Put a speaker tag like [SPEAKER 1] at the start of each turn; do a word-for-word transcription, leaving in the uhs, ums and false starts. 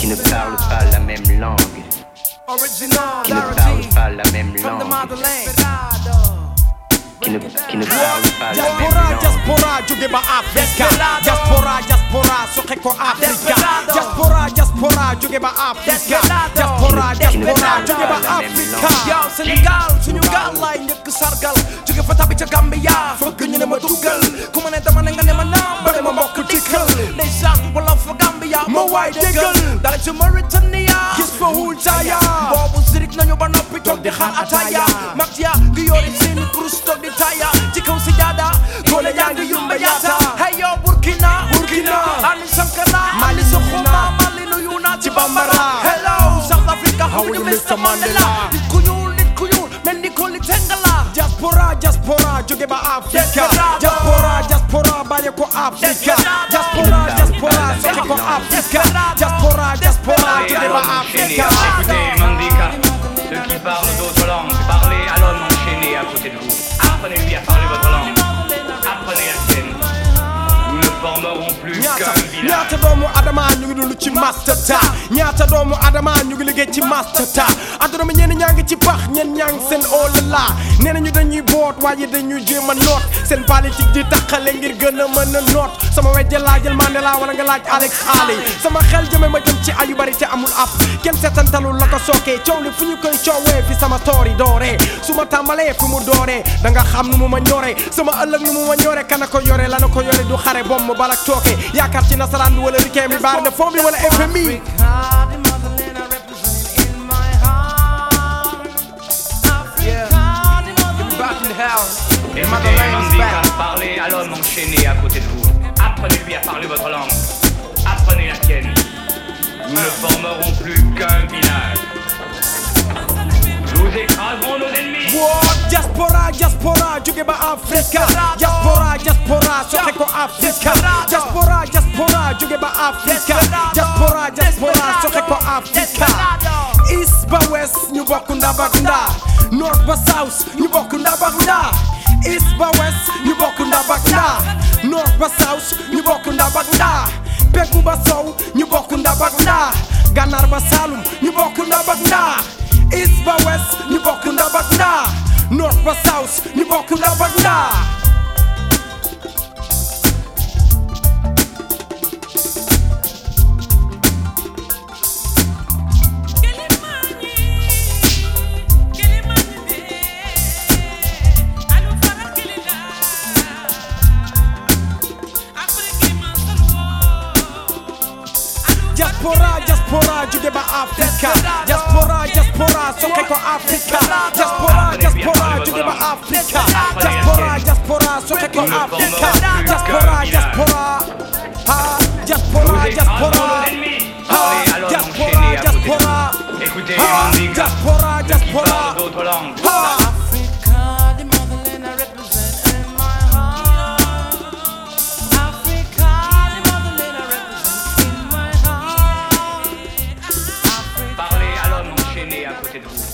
[SPEAKER 1] qui ne parlent pas la même langue, qui ne parlent pas la même langue, qui ne, qui ne parlent pas la même langue.
[SPEAKER 2] Diaspora, jóge ba Afrika. Diaspora, diaspora, soxe ko Afrika. Diaspora, diaspora, jóge ba Afrika. Diaspora, diaspora, jóge ba Afrika.
[SPEAKER 3] Yow Sénégal suñu gaal lay njëkk sargal jóge fa tabi ca Gambia fëgg ñu ne ma duggal ku ma ne dama ne nga ne ma naam ba ne ma mbokk dikkal ndeysaan wala fa Gambia ma waay déggal dara ci Mauritania gis fa Hultaya boobu sirik nañu ba noppi toog di xaar ataya mag ya gi yore seeni kurus toog di taya ci kaw si jaada gone yaa ngi yumba yaata hey yo Burkina Burkina Ali Sankara Mali Sokhoma Mali nuyu naa ci Bambara hello South Africa how you Mister Mandela nit ku ñuul nit ku ñuul mel ni ko li tengala
[SPEAKER 2] Diaspora, diaspora, jóge ba Afrika. Diaspora, diaspora, bàyyi ko Afrika. Diaspora, diaspora, soxe ko Afrika. Diaspora, diaspora, jóge ba Afrika.
[SPEAKER 4] Écoutez, Mandika, ceux qui parlent d'autres langues, parlez à l'homme enchaîné à côté de vous. Apprenez-lui à parler votre langue. Apprenez la sienne. Nous ne formerons plus qu'un village.
[SPEAKER 2] ñaata doomu adama ñu ngi dund ci mastata ñaata doomu adama ñu ngi liggéey ci mastata aduna mi ñenn ñaa ngi ci pax ñenn ñaa ngi seen olala nee nañu dañuy boot waaye dañuy jéem a noot seen politique di taxale ngir gën a mën a noot sama wejje laajal Mandela wala nga laaj Alex Ali sama xel jëme ma jëm ci ayu bari te amul app kenn seetantalul la ko sookee coow li fu ñu koy coowee fi sama story dooree su ma tàmbalee fu mu dooree da nga xam nu mu ma ñoree sama ëllëg nu mu ma ñoree kana ko yore la na ko yore du xare bom balak tooke yaakaar ci nasaraan bi wala ricain bi baar na fond bi wala F M I
[SPEAKER 4] Écoutez, Mandika, parlez à l'homme enchaîné à côté de vous. Apprenez-lui à parler votre langue. Apprenez la sienne. Nous ne formerons plus qu'un village. Nous écraserons nos ennemis.
[SPEAKER 2] What? Diaspora, diaspora, jóge ba Afrika. Diaspora, diaspora, soxe ko Afrika. Diaspora, diaspora, jóge ba Afrika. Diaspora, diaspora, soxe ko Afrika. East ba west ñu bokk ndab ak ndaa. North ba south ñu bokk ndab ak ndaa. East ba west ñu bokk ndab ak ndaa. North ba south ñu bokk ndab ak ndaa. Penku ba sow ñu bokk ndab ak ndaa. Gànnaar ba Saalum ñu bokk ndab ak ndaa. East ba west ñu bokk ndab ak ndaa. North ba south ñu bokk ndab ak ndaa. Diaspora, diaspora, jóge ba Afrika. Diaspora, diaspora, soxe ko Afrika. Diaspora, diaspora, jóge ba Afrika. Diaspora, diaspora, soxe ko Afrika. Diaspora, diaspora, ah, diaspora, diaspora, ah, diaspora, diaspora,
[SPEAKER 4] Écoutez,
[SPEAKER 2] ah,
[SPEAKER 4] Mandika,
[SPEAKER 2] diaspora,
[SPEAKER 4] ceux qui
[SPEAKER 2] diaspora,
[SPEAKER 4] parlent d'autres langues.
[SPEAKER 2] ah.
[SPEAKER 3] Africa, the motherland I represent in my heart. Africa, the motherland I represent in my heart.
[SPEAKER 4] Parlez à l'homme enchaîné à côté de vous.